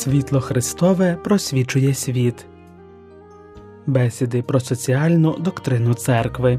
Світло Христове просвічує світ. Бесіди про соціальну доктрину церкви.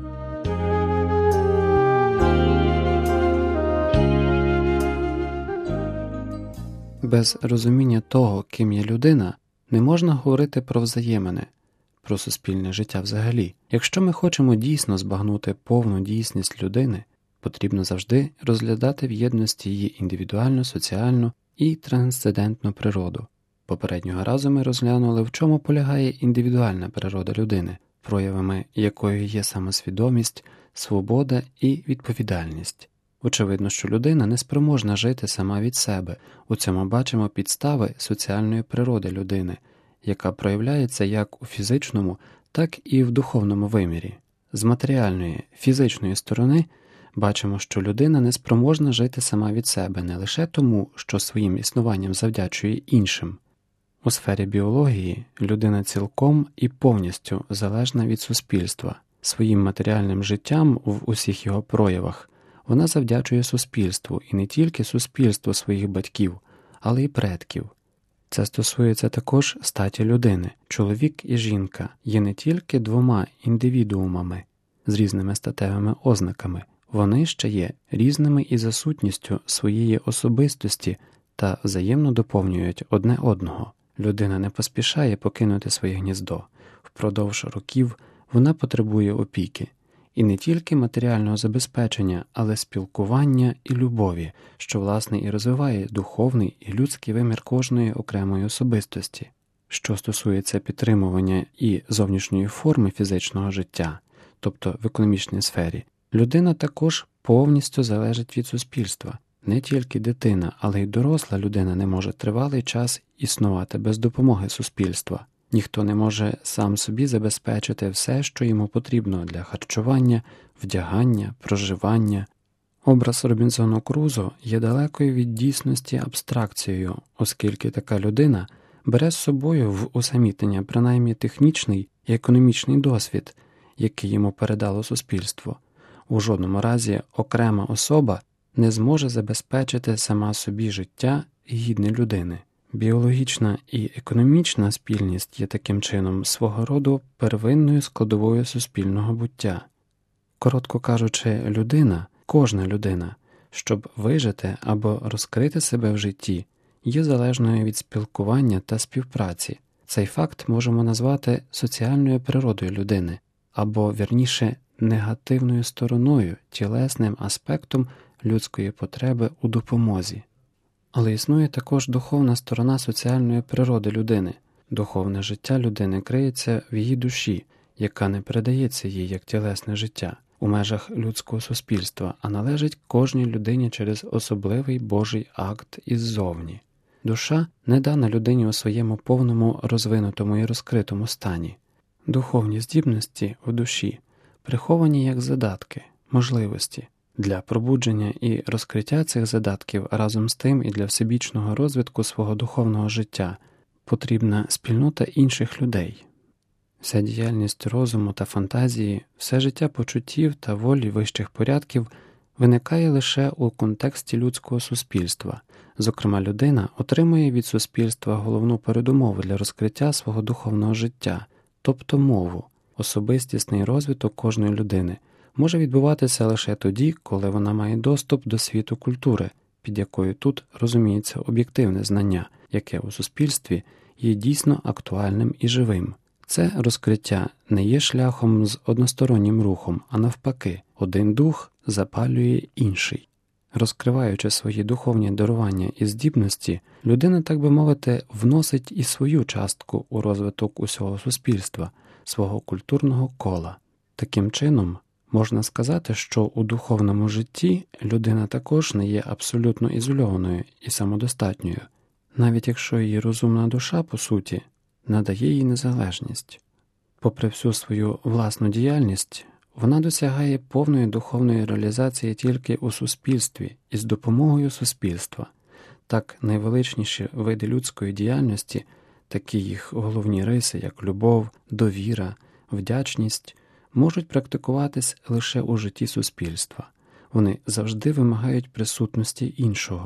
Без розуміння того, ким є людина, не можна говорити про взаємини, про суспільне життя взагалі. Якщо ми хочемо дійсно збагнути повну дійсність людини, потрібно завжди розглядати в єдності її індивідуальну, соціальну і трансцендентну природу. Попереднього разу ми розглянули, в чому полягає індивідуальна природа людини, проявами якої є самосвідомість, свобода і відповідальність. Очевидно, що людина не спроможна жити сама від себе. У цьому бачимо підстави соціальної природи людини, яка проявляється як у фізичному, так і в духовному вимірі. З матеріальної, фізичної сторони бачимо, що людина не спроможна жити сама від себе не лише тому, що своїм існуванням завдячує іншим. У сфері біології людина цілком і повністю залежна від суспільства. Своїм матеріальним життям в усіх його проявах вона завдячує суспільству, і не тільки суспільству своїх батьків, але й предків. Це стосується також статі людини. Чоловік і жінка є не тільки двома індивідуумами з різними статевими ознаками, вони ще є різними і за сутністю своєї особистості та взаємно доповнюють одне одного. Людина не поспішає покинути своє гніздо. Впродовж років вона потребує опіки. І не тільки матеріального забезпечення, але спілкування і любові, що, власне, і розвиває духовний і людський вимір кожної окремої особистості. Що стосується підтримування і зовнішньої форми фізичного життя, тобто в економічній сфері, людина також повністю залежить від суспільства. Не тільки дитина, але й доросла людина не може тривалий час існувати без допомоги суспільства. Ніхто не може сам собі забезпечити все, що йому потрібно для харчування, вдягання, проживання. Образ Робінзона Крузо є далекою від дійсності абстракцією, оскільки така людина бере з собою в усамітнення принаймні технічний і економічний досвід, який йому передало суспільство. У жодному разі окрема особа не зможе забезпечити сама собі життя гідне людини. Біологічна і економічна спільність є таким чином свого роду первинною складовою суспільного буття. Коротко кажучи, людина, кожна людина, щоб вижити або розкрити себе в житті, є залежною від спілкування та співпраці. Цей факт можемо назвати соціальною природою людини, або, вірніше, негативною стороною, тілесним аспектом людської потреби у допомозі. Але існує також духовна сторона соціальної природи людини. Духовне життя людини криється в її душі, яка не передається їй як тілесне життя у межах людського суспільства, а належить кожній людині через особливий Божий акт іззовні. Душа не дана людині у своєму повному розвинутому і розкритому стані. Духовні здібності у душі приховані як задатки, можливості. Для пробудження і розкриття цих задатків разом з тим і для всебічного розвитку свого духовного життя потрібна спільнота інших людей. Вся діяльність розуму та фантазії, все життя почуттів та волі вищих порядків виникає лише у контексті людського суспільства. Зокрема, людина отримує від суспільства головну передумову для розкриття свого духовного життя, тобто мову. Особистісний розвиток кожної людини може відбуватися лише тоді, коли вона має доступ до світу культури, під якою тут розуміється об'єктивне знання, яке у суспільстві є дійсно актуальним і живим. Це розкриття не є шляхом з одностороннім рухом, а навпаки, один дух запалює інший. Розкриваючи свої духовні дарування і здібності, людина, так би мовити, вносить і свою частку у розвиток усього суспільства, свого культурного кола. Таким чином, можна сказати, що у духовному житті людина також не є абсолютно ізольованою і самодостатньою, навіть якщо її розумна душа, по суті, надає їй незалежність. Попри всю свою власну діяльність, вона досягає повної духовної реалізації тільки у суспільстві і з допомогою суспільства. Так, найвеличніші види людської діяльності, такі їх головні риси, як любов, довіра, вдячність, можуть практикуватись лише у житті суспільства. Вони завжди вимагають присутності іншого.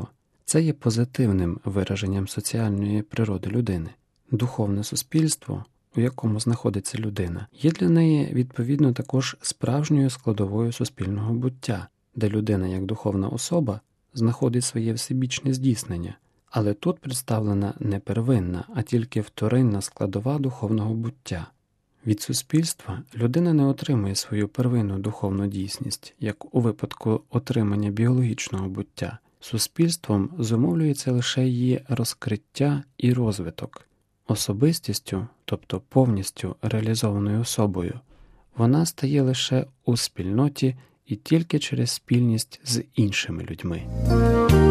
Це є позитивним вираженням соціальної природи людини. Духовне суспільство, у якому знаходиться людина, є для неї, відповідно, також справжньою складовою суспільного буття, де людина як духовна особа знаходить своє всебічне здійснення. Але тут представлена не первинна, а тільки вторинна складова духовного буття. Від суспільства людина не отримує свою первинну духовну дійсність, як у випадку отримання біологічного буття. Суспільством зумовлюється лише її розкриття і розвиток. Особистістю, тобто повністю реалізованою особою, вона стає лише у спільноті і тільки через спільність з іншими людьми.